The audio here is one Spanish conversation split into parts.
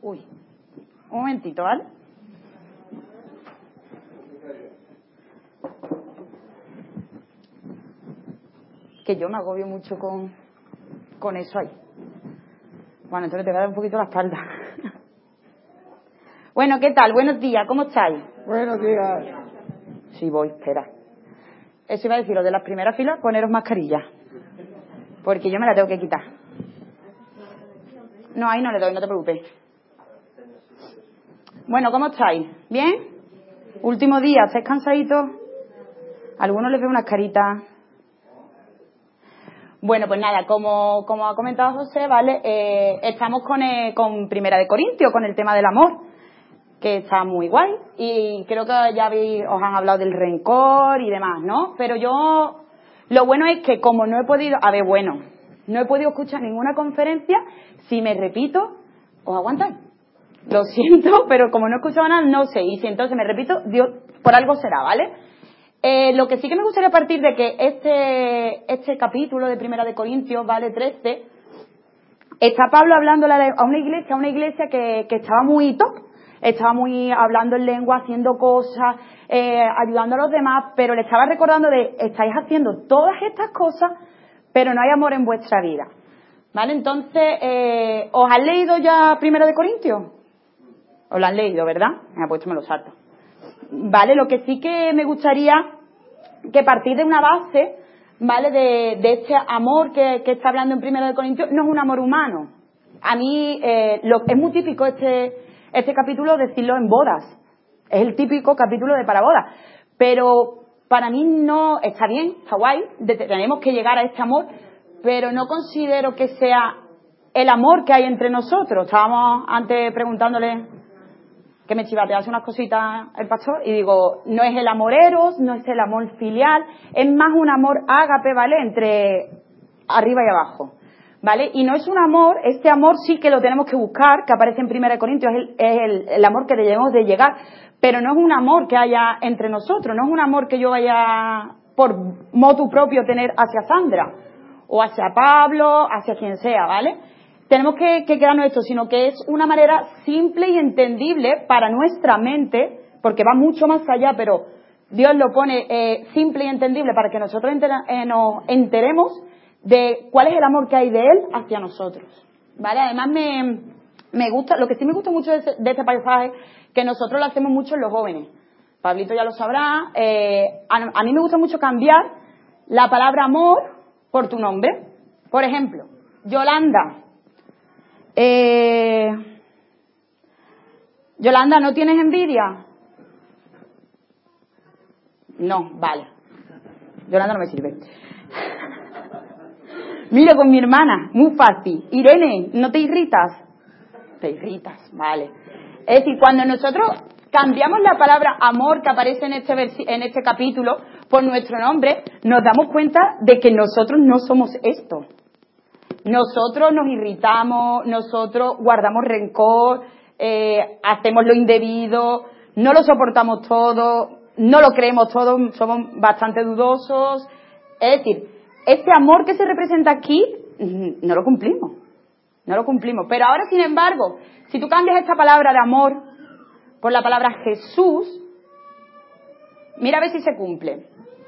Uy, un momentito, ¿vale? Que yo me agobio mucho con eso ahí. Bueno, entonces te voy a dar un poquito la espalda. Bueno, ¿qué tal? Buenos días, ¿cómo estáis? Buenos días. Sí, voy, espera. Eso iba a decir, lo de las primeras filas, poneros mascarillas. Porque yo me la tengo que quitar. No, ahí no le doy, no te preocupes. Bueno, ¿cómo estáis? ¿Bien? Último día, ¿estáis cansaditos? A algunos les veo unas caritas. Bueno, pues nada, como ha comentado José, ¿vale? Estamos con Primera de Corintios, con el tema del amor, que está muy guay. Y creo que ya os han hablado del rencor y demás, ¿no? Pero lo bueno es que como no he podido escuchar ninguna conferencia, si me repito, ¿os aguantáis? Lo siento, pero como no he escuchado nada, no sé. Y si entonces me repito, Dios, por algo será, ¿vale? Lo que sí que me gustaría partir de que este capítulo de Primera de Corintios, ¿vale? 13, está Pablo hablando a una iglesia que estaba muy top, estaba muy hablando en lengua, haciendo cosas, ayudando a los demás, pero le estaba recordando estáis haciendo todas estas cosas, pero no hay amor en vuestra vida, ¿vale? Entonces, ¿os han leído ya Primera de Corintios? ¿Os lo han leído, verdad? Pues me lo salto. Vale, lo que sí que me gustaría que partir de una base, ¿vale? De este amor que está hablando en Primera de Corintios, no es un amor humano. A mí es muy típico este capítulo decirlo en bodas. Es el típico capítulo de para bodas. Pero para mí no está bien, está guay, tenemos que llegar a este amor, pero no considero que sea el amor que hay entre nosotros. Estábamos antes preguntándole que me chivatease unas cositas el pastor y digo, no es el amor eros, no es el amor filial, es más un amor ágape, ¿vale? Entre arriba y abajo, ¿vale? Y no es un amor, este amor sí que lo tenemos que buscar, que aparece en 1 Corintios, es el amor que debemos de llegar, pero no es un amor que haya entre nosotros, no es un amor que yo vaya por motu propio tener hacia Sandra, o hacia Pablo, hacia quien sea, ¿vale? Tenemos que quedarnos esto, sino que es una manera simple y entendible para nuestra mente, porque va mucho más allá, pero Dios lo pone simple y entendible para que nosotros nos enteremos de cuál es el amor que hay de Él hacia nosotros, ¿vale? Además me gusta, lo que sí me gusta mucho de este pasaje, que nosotros lo hacemos mucho en los jóvenes. Pablito ya lo sabrá. A mí me gusta mucho cambiar la palabra amor por tu nombre. Por ejemplo, Yolanda. Yolanda, ¿no tienes envidia? No, vale. Yolanda no me sirve. Mira, con mi hermana, muy fácil. Irene, ¿no te irritas? Te irritas, vale. Es decir, cuando nosotros cambiamos la palabra amor que aparece en este capítulo por nuestro nombre, nos damos cuenta de que nosotros no somos esto. Nosotros nos irritamos, nosotros guardamos rencor, hacemos lo indebido, no lo soportamos todo, no lo creemos todo, somos bastante dudosos. Es decir, este amor que se representa aquí, no lo cumplimos. Pero ahora, sin embargo, si tú cambias esta palabra de amor por la palabra Jesús, mira a ver si se cumple.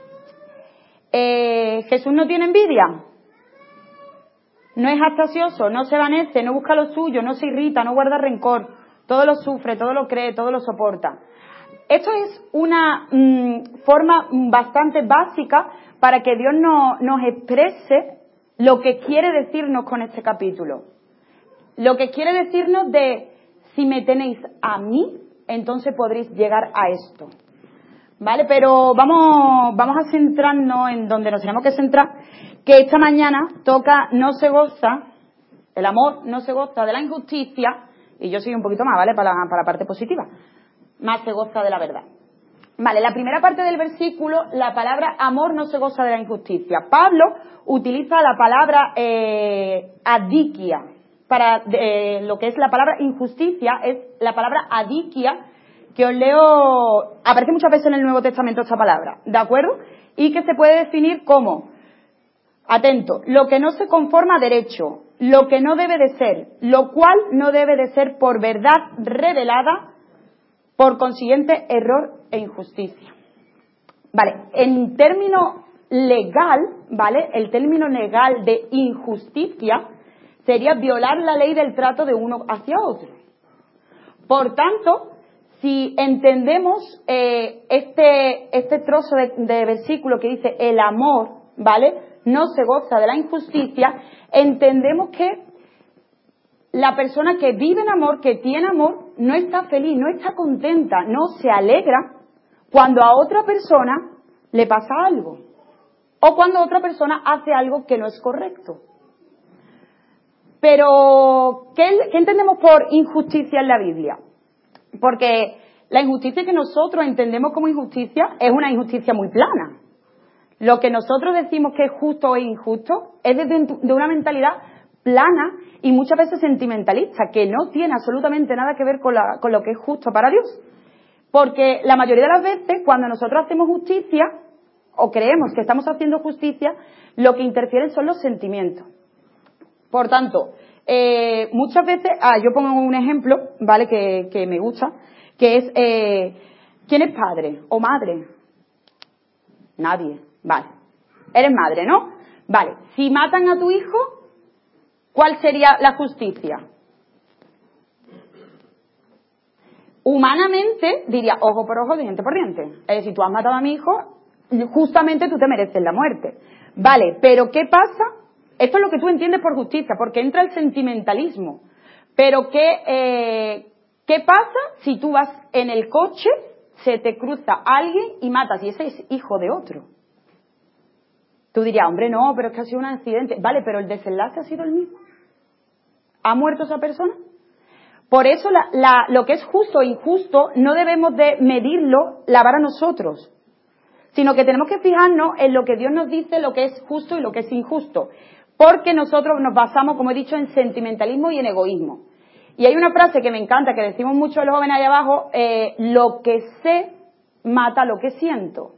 Jesús no tiene envidia. No es jactancioso, no se vanece, no busca lo suyo, no se irrita, no guarda rencor, todo lo sufre, todo lo cree, todo lo soporta. Esto es una forma bastante básica para que Dios nos exprese lo que quiere decirnos con este capítulo. Lo que quiere decirnos de, si me tenéis a mí, entonces podréis llegar a esto. ¿Vale? Pero vamos a centrarnos en donde nos tenemos que centrar, que esta mañana toca no se goza, el amor no se goza de la injusticia, y yo soy un poquito más, ¿vale? Para la parte positiva, más se goza de la verdad. Vale, la primera parte del versículo, la palabra amor no se goza de la injusticia. Pablo utiliza la palabra adikia, para lo que es la palabra injusticia, es la palabra adikia, que os leo, aparece muchas veces en el Nuevo Testamento esta palabra, ¿de acuerdo? Y que se puede definir como, atento, lo que no se conforma a derecho, lo que no debe de ser, lo cual no debe de ser por verdad revelada, por consiguiente error e injusticia. Vale, en término legal, ¿vale? El término legal de injusticia sería violar la ley del trato de uno hacia otro. Por tanto, si entendemos este trozo de versículo que dice el amor, ¿vale?, no se goza de la injusticia, entendemos que la persona que vive en amor, que tiene amor, no está feliz, no está contenta, no se alegra cuando a otra persona le pasa algo o cuando otra persona hace algo que no es correcto. Pero, ¿qué entendemos por injusticia en la Biblia? Porque la injusticia que nosotros entendemos como injusticia es una injusticia muy plana. Lo que nosotros decimos que es justo o injusto es de una mentalidad plana y muchas veces sentimentalista, que no tiene absolutamente nada que ver con lo que es justo para Dios. Porque la mayoría de las veces, cuando nosotros hacemos justicia, o creemos que estamos haciendo justicia, lo que interfieren son los sentimientos. Por tanto, muchas veces, yo pongo un ejemplo, ¿vale?, que me gusta, que es, ¿quién es padre o madre? Nadie, vale. Eres madre, ¿no? Vale, si matan a tu hijo, ¿cuál sería la justicia? Humanamente diría ojo por ojo, diente por diente. Es decir, tú has matado a mi hijo, justamente tú te mereces la muerte. Vale, pero ¿qué pasa? Esto es lo que tú entiendes por justicia, porque entra el sentimentalismo. Pero ¿qué pasa si tú vas en el coche, se te cruza alguien y matas y ese es hijo de otro? Tú dirías, hombre, no, pero es que ha sido un accidente. Vale, pero el desenlace ha sido el mismo. ¿Ha muerto esa persona? Por eso lo que es justo e injusto no debemos de medirlo, la vara nosotros, sino que tenemos que fijarnos en lo que Dios nos dice, lo que es justo y lo que es injusto. Porque nosotros nos basamos, como he dicho, en sentimentalismo y en egoísmo. Y hay una frase que me encanta, que decimos mucho los jóvenes ahí abajo, lo que sé mata lo que siento.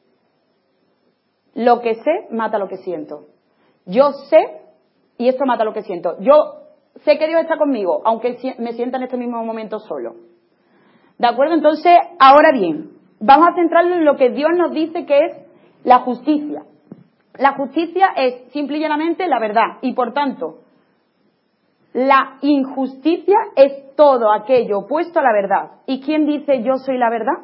Lo que sé mata lo que siento. Yo sé y esto mata lo que siento. Yo sé que Dios está conmigo, aunque me sienta en este mismo momento solo. ¿De acuerdo? Entonces, ahora bien, vamos a centrarnos en lo que Dios nos dice que es la justicia. La justicia es simple y llanamente la verdad y, por tanto, la injusticia es todo aquello opuesto a la verdad. ¿Y quién dice yo soy la verdad?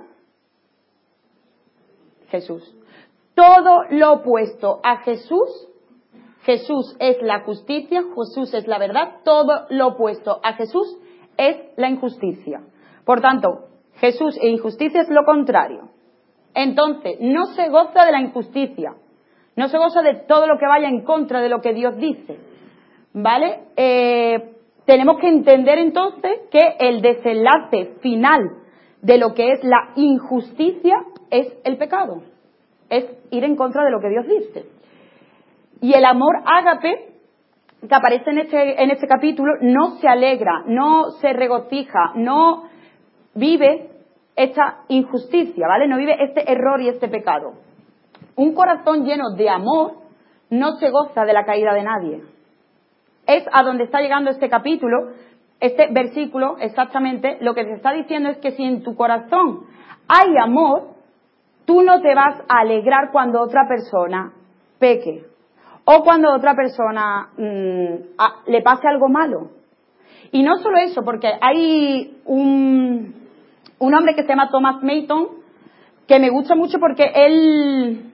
Jesús. Todo lo opuesto a Jesús, Jesús es la justicia, Jesús es la verdad, todo lo opuesto a Jesús es la injusticia. Por tanto, Jesús e injusticia es lo contrario. Entonces, no se goza de la injusticia, no se goza de todo lo que vaya en contra de lo que Dios dice, ¿vale? Tenemos que entender entonces que el desenlace final de lo que es la injusticia es el pecado, es ir en contra de lo que Dios dice. Y el amor ágape, que aparece en este capítulo, no se alegra, no se regocija, no vive esta injusticia, ¿vale? No vive este error y este pecado. Un corazón lleno de amor no se goza de la caída de nadie. Es a donde está llegando este capítulo, este versículo, exactamente, lo que te está diciendo es que si en tu corazón hay amor, tú no te vas a alegrar cuando otra persona peque o cuando otra persona le pase algo malo. Y no solo eso, porque hay un hombre que se llama Thomas Merton, que me gusta mucho porque él,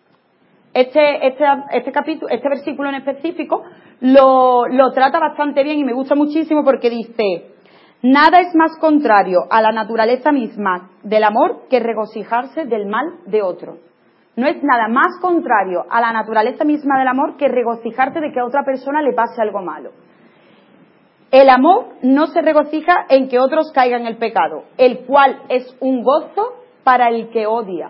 este capítulo, este versículo en específico, lo trata bastante bien y me gusta muchísimo porque dice: nada es más contrario a la naturaleza misma del amor que regocijarse del mal de otro. No es nada más contrario a la naturaleza misma del amor que regocijarte de que a otra persona le pase algo malo. El amor no se regocija en que otros caigan en el pecado, el cual es un gozo para el que odia.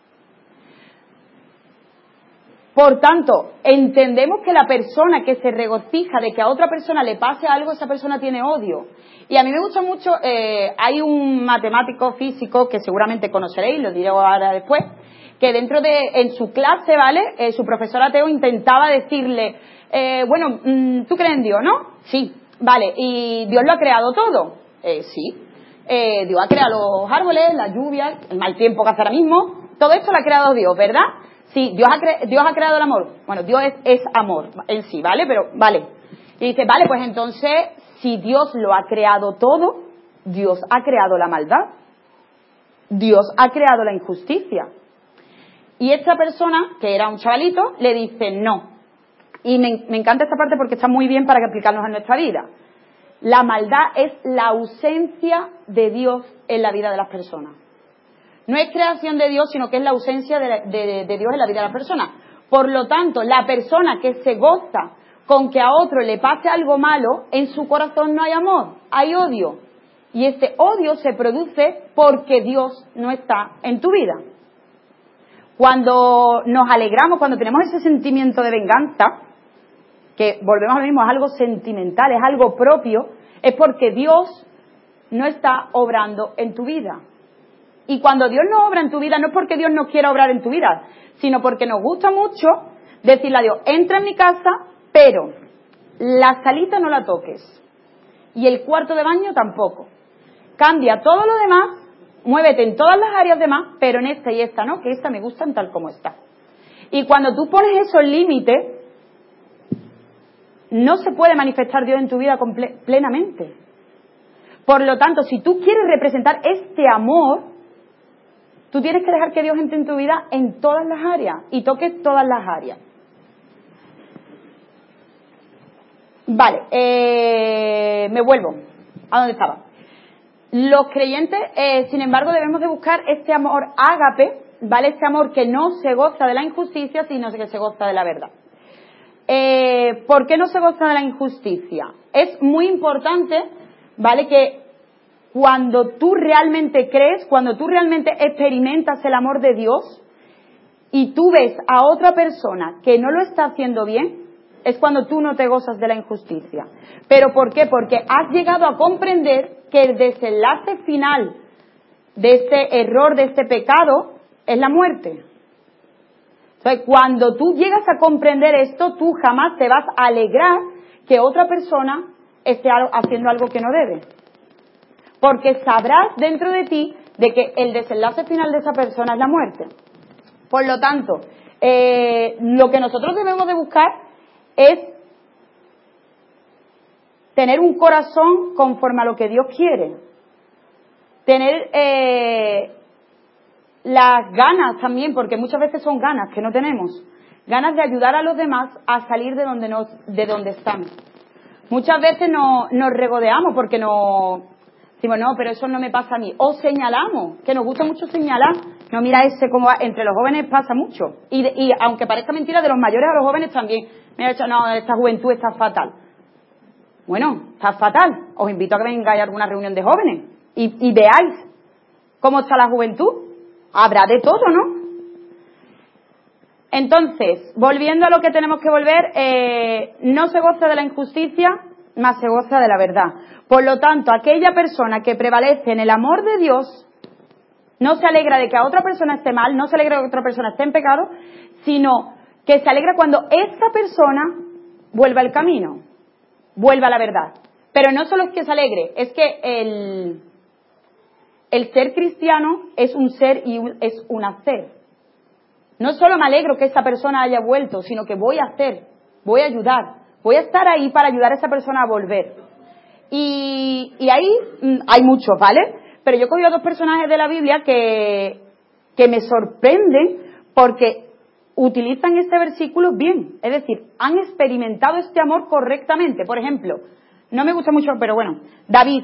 Por tanto, entendemos que la persona que se regocija de que a otra persona le pase algo, esa persona tiene odio. Y a mí me gusta mucho, hay un matemático físico que seguramente conoceréis, lo diré ahora después, que en su clase, ¿vale? Su profesor ateo intentaba decirle, bueno, ¿tú crees en Dios, no? Sí. Vale, ¿y Dios lo ha creado todo? Sí. Dios ha creado los árboles, la lluvia, el mal tiempo que hace ahora mismo, todo esto lo ha creado Dios, ¿verdad? Sí, Dios ha creado el amor. Bueno, Dios es amor en sí, ¿vale? Pero, vale. Y dice, vale, pues entonces, si Dios lo ha creado todo, Dios ha creado la maldad. Dios ha creado la injusticia. Y esta persona, que era un chavalito, le dice, no. Y me encanta esta parte porque está muy bien para que aplicarnos en nuestra vida. La maldad es la ausencia de Dios en la vida de las personas. No es creación de Dios, sino que es la ausencia de Dios en la vida de las personas. Por lo tanto, la persona que se goza con que a otro le pase algo malo, en su corazón no hay amor, hay odio. Y ese odio se produce porque Dios no está en tu vida. Cuando nos alegramos, cuando tenemos ese sentimiento de venganza, que volvemos a lo mismo, es algo sentimental, es algo propio, es porque Dios no está obrando en tu vida. Y cuando Dios no obra en tu vida, no es porque Dios no quiera obrar en tu vida, sino porque nos gusta mucho decirle a Dios, entra en mi casa, pero la salita no la toques. Y el cuarto de baño tampoco. Cambia todo lo demás, muévete en todas las áreas demás, pero en esta y esta no, que esta me gustan tal como está. Y cuando tú pones esos límites, no se puede manifestar Dios en tu vida plenamente. Por lo tanto, si tú quieres representar este amor, tú tienes que dejar que Dios entre en tu vida en todas las áreas y toque todas las áreas. Vale, me vuelvo a donde estaba. Los creyentes, sin embargo, debemos de buscar este amor ágape, ¿vale? Este amor que no se goza de la injusticia, sino que se goza de la verdad. ¿Por qué no se goza de la injusticia? Es muy importante, ¿vale? Que cuando tú realmente crees, cuando tú realmente experimentas el amor de Dios y tú ves a otra persona que no lo está haciendo bien, es cuando tú no te gozas de la injusticia. ¿Pero por qué? Porque has llegado a comprender que el desenlace final de este error, de este pecado, es la muerte. Entonces, cuando tú llegas a comprender esto, tú jamás te vas a alegrar que otra persona esté haciendo algo que no debe. Porque sabrás dentro de ti de que el desenlace final de esa persona es la muerte. Por lo tanto, lo que nosotros debemos de buscar es tener un corazón conforme a lo que Dios quiere. Tener las ganas también, porque muchas veces son ganas que no tenemos. Ganas de ayudar a los demás a salir de donde están. Muchas veces nos regodeamos porque decimos, no, pero eso no me pasa a mí. O señalamos, que nos gusta mucho señalar. No, mira ese como entre los jóvenes pasa mucho. Y aunque parezca mentira, de los mayores a los jóvenes también. Mira, no, esta juventud está fatal. Bueno, está fatal. Os invito a que vengáis a alguna reunión de jóvenes y veáis cómo está la juventud. Habrá de todo, ¿no? Entonces, volviendo a lo que tenemos que volver, no se goza de la injusticia, mas se goza de la verdad. Por lo tanto, aquella persona que prevalece en el amor de Dios no se alegra de que a otra persona esté mal, no se alegra de que otra persona esté en pecado, sino que se alegra cuando esa persona vuelva al camino, vuelva a la verdad. Pero no solo es que se alegre, es que el ser cristiano es un ser y es un hacer. No solo me alegro que esa persona haya vuelto, sino que voy a hacer, voy a ayudar, voy a estar ahí para ayudar a esa persona a volver. Y ahí hay muchos, ¿vale? Pero yo he cogido 2 personajes de la Biblia que me sorprenden porque utilizan este versículo bien. Es decir, han experimentado este amor correctamente. Por ejemplo, no me gusta mucho, pero bueno, David,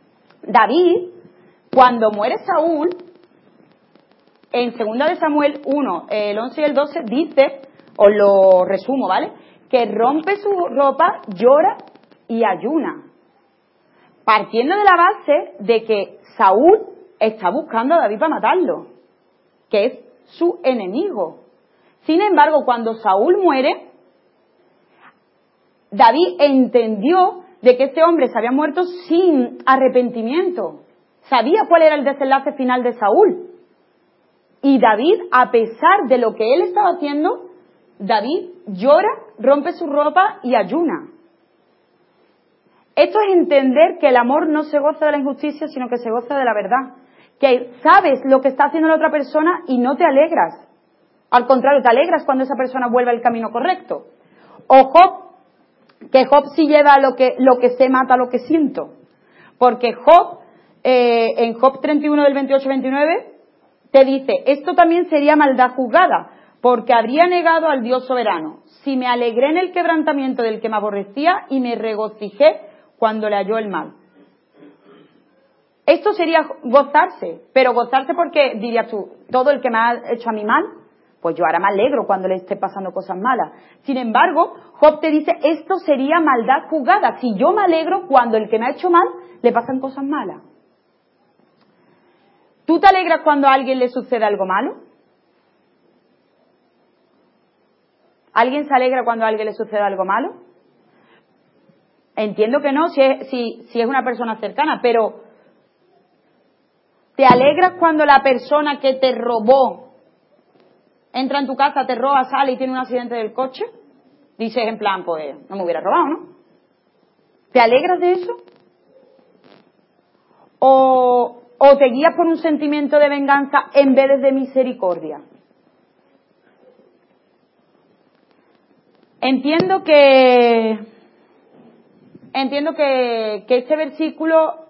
cuando muere Saúl, en 2 de Samuel 1, el 11 y el 12, dice, os lo resumo, ¿vale? Que rompe su ropa, llora y ayuna. Partiendo de la base de que Saúl está buscando a David para matarlo, que es su enemigo. Sin embargo, cuando Saúl muere, David entendió de que este hombre se había muerto sin arrepentimiento. Sabía cuál era el desenlace final de Saúl. Y David, a pesar de lo que él estaba haciendo, David llora, rompe su ropa y ayuna. Esto es entender que el amor no se goza de la injusticia, sino que se goza de la verdad. Que sabes lo que está haciendo la otra persona y no te alegras. Al contrario, te alegras cuando esa persona vuelve al camino correcto. O Job, que Job sí lleva lo que sé mata lo que siento. Porque Job, en Job 31 del 28-29, te dice, esto también sería maldad juzgada, porque habría negado al Dios soberano. Si me alegré en el quebrantamiento del que me aborrecía y me regocijé cuando le halló el mal. Esto sería gozarse, pero gozarse porque, dirías tú, todo el que me ha hecho a mí mal, pues yo ahora me alegro cuando le esté pasando cosas malas. Sin embargo, Job te dice, esto sería maldad juzgada, si yo me alegro cuando el que me ha hecho mal le pasan cosas malas. ¿Tú te alegras cuando a alguien le sucede algo malo? ¿Alguien se alegra cuando a alguien le sucede algo malo? Entiendo que no, si es una persona cercana, pero ¿te alegras cuando la persona que te robó entra en tu casa, te roba, sale y tiene un accidente del coche? Dices en plan, pues no me hubiera robado, ¿no? ¿Te alegras de eso? ¿O te guías por un sentimiento de venganza en vez de misericordia? Entiendo que este versículo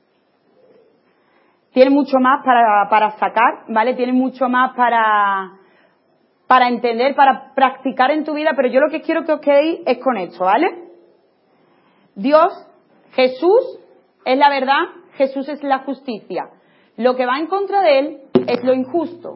tiene mucho más para sacar, ¿vale? Tiene mucho más para entender, para practicar en tu vida, pero yo lo que quiero que os quedéis es con esto, ¿vale? Dios, Jesús es la verdad, Jesús es la justicia. Lo que va en contra de él es lo injusto.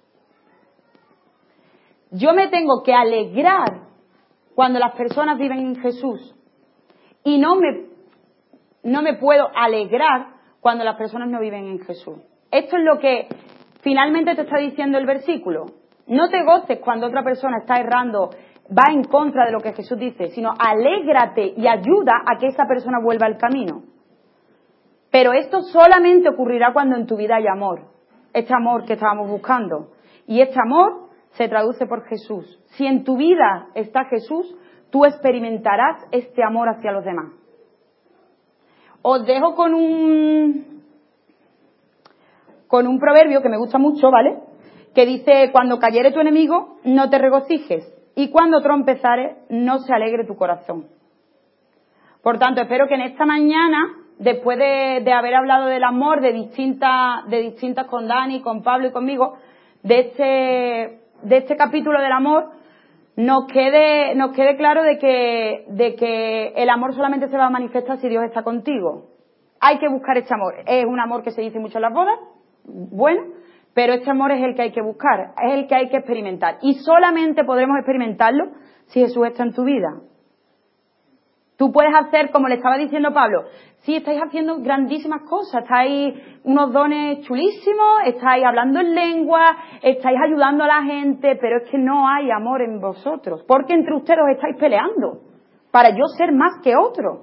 Yo me tengo que alegrar cuando las personas viven en Jesús. Y no me puedo alegrar cuando las personas no viven en Jesús. Esto es lo que finalmente te está diciendo el versículo. No te goces cuando otra persona está errando, va en contra de lo que Jesús dice, sino alégrate y ayuda a que esa persona vuelva al camino. Pero esto solamente ocurrirá cuando en tu vida haya amor. Este amor que estábamos buscando. Y este amor se traduce por Jesús. Si en tu vida está Jesús, tú experimentarás este amor hacia los demás. Os dejo con un proverbio que me gusta mucho, ¿vale? Que dice, cuando cayere tu enemigo, no te regocijes, y cuando tropezare, no se alegre tu corazón. Por tanto, espero que en esta mañana, después de haber hablado del amor de distintas con Dani, con Pablo y conmigo, de este capítulo del amor, nos quede claro de que el amor solamente se va a manifestar si Dios está contigo. Hay que buscar este amor. Es un amor que se dice mucho en las bodas, bueno, pero este amor es el que hay que buscar, es el que hay que experimentar. Y solamente podremos experimentarlo si Jesús está en tu vida. Tú puedes hacer, como le estaba diciendo Pablo, sí, estáis haciendo grandísimas cosas, estáis unos dones chulísimos, estáis hablando en lengua, estáis ayudando a la gente, pero es que no hay amor en vosotros, porque entre ustedes os estáis peleando para yo ser más que otro.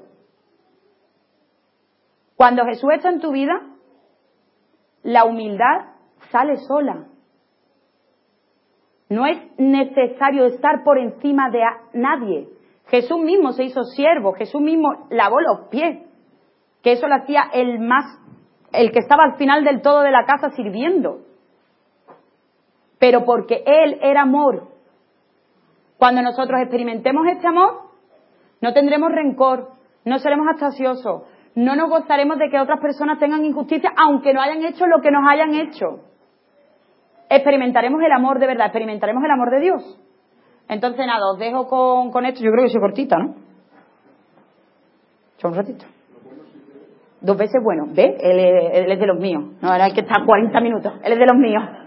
Cuando Jesús está en tu vida, la humildad sale sola. No es necesario estar por encima de nadie. Jesús mismo se hizo siervo, Jesús mismo lavó los pies, que eso lo hacía el que estaba al final del todo de la casa sirviendo. Pero porque Él era amor. Cuando nosotros experimentemos este amor, no tendremos rencor, no seremos astaciosos, no nos gozaremos de que otras personas tengan injusticia, aunque no hayan hecho lo que nos hayan hecho. Experimentaremos el amor de verdad, experimentaremos el amor de Dios. Entonces nada, os dejo con esto. Yo creo que soy cortita, ¿no? Son un ratito. 2 veces bueno. ¿Ves? Él es de los míos. No, ahora hay que estar 40 minutos. Él es de los míos.